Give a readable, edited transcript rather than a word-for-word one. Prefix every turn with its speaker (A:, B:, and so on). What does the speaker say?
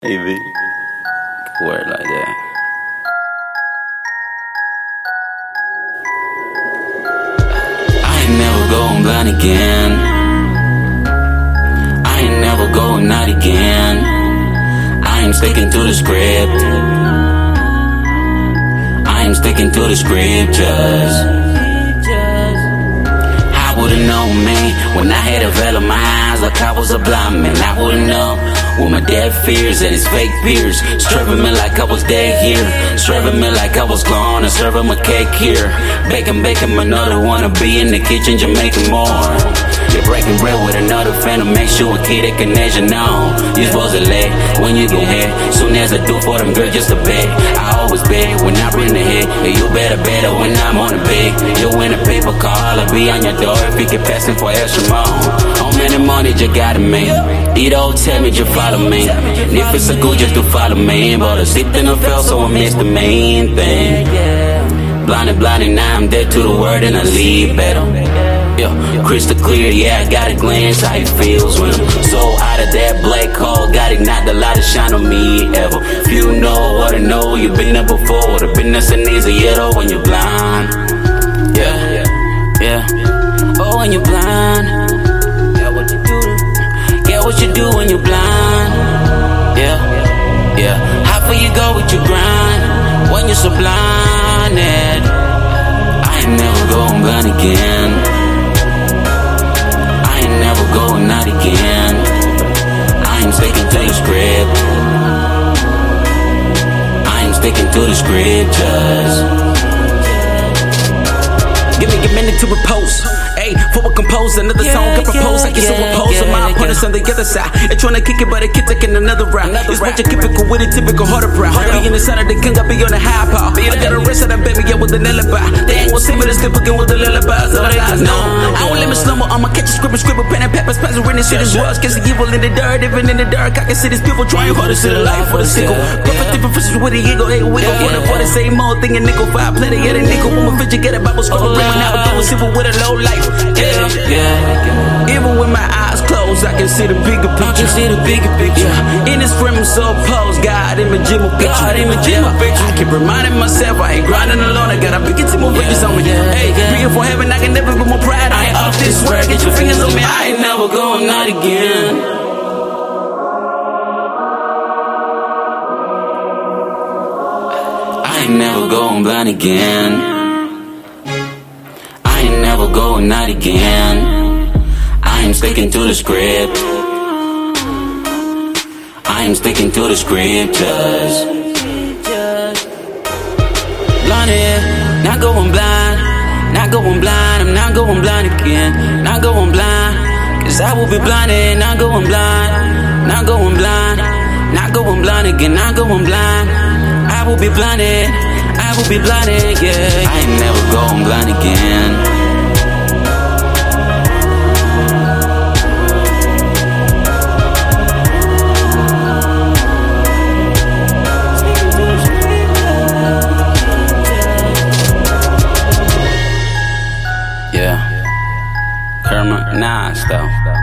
A: AV. Word like that. I ain't never going blind again. I ain't never going out again. I ain't sticking to the script. I ain't sticking to the scriptures. I would've known me when I had a veil in my eyes like I was a blind man. I would've known with my dead fears and his fake peers, serving me like I was dead here, serving me like I was gone, and serving my cake here. Baking, another wanna be in the kitchen, just making more. You're breaking bread with another friend to make sure a kid that connection on. You supposed to let when you get here. Soon as I do for them girls just a bet. I always bet when I bring the hit. You better when I'm on the bed. You win a paper call, I'll be on your door if you get passing for extra more. How many money you gotta make? It all tell me just follow me. And if it's a good just to follow me. But I slipped and I fell so I missed the main thing. Blinded, now I'm dead to the word and I leave better. Yeah, crystal clear, yeah, I got a glance how it feels when I'm so out of that black hole. Got ignite the light to shine on me ever. If you know what I know, you've been there before. The business ain't easy yet, oh, when you're blind. Yeah, oh, when you're blind. Yeah, what you do when you're blind. Yeah, how far you go with your grind when you're so blinded. I ain't never going blind again. Never going out again. I ain't sticking to the script. I ain't sticking to the scriptures.
B: Give me a minute to repose. Ayy, for a compose, another song I propose. I get so opposed with my opponents on the other side. They tryna kick it, but they keep taking another round. It's what you typical with it, typical harder brow. Be in the center, the king, I be on the high power. I got a rest of that baby, yeah, with the lullaby. They ain't gon' see me, they still fucking with the lullabies. All they guys know. I won't let me slumber, I'ma catch a scribble, pen and paper, passing written shit is worse. Guess the evil in the dirt, even in the dark. I can see these people trying hard to see the life for the sickle. Perfect different fishes with a ego, they wiggle for the same old thing. A nickel, five play, they get a nickel. When my bitch, get a Bible school, bring my now, do a simple with a low life. Even with my eyes closed, I can see the bigger picture. In this frame, I'm so opposed. God in my gym, I keep reminding myself I ain't grinding alone. I got a big team of bitches on me. Hey, praying for heaven, I can never be more proud. I ain't off this work. Get your fingers on me.
A: I ain't never going out again. I ain't never going blind again. I ain't never going out again. I ain't sticking to the script. I ain't sticking to the scriptures. Blinded, not going blind. Not going blind, I'm not going blind again. Not going blind, cause I will be blinded. Not going blind, not going blind. Not going blind again, not going blind. I will be blinded, I will be blinded, yeah. I ain't never going blind again. Kermit Nas though.